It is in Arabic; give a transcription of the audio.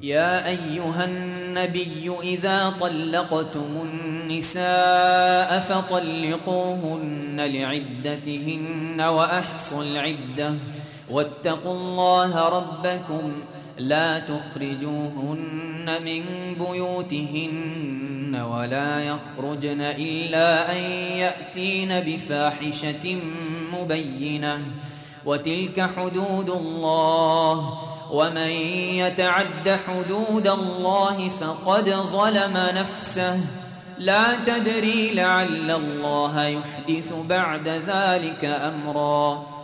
يا أيها النبي إذا طلقتم النساء فطلقوهن لعدتهن وأحصوا العدة واتقوا الله ربكم لا تخرجوهن من بيوتهن ولا يخرجن إلا أن يأتين بفاحشة مبينة وتلك حدود الله ومن يتعد حدود الله فقد ظلم نفسه لا تدري لعل الله يحدث بعد ذلك أمرا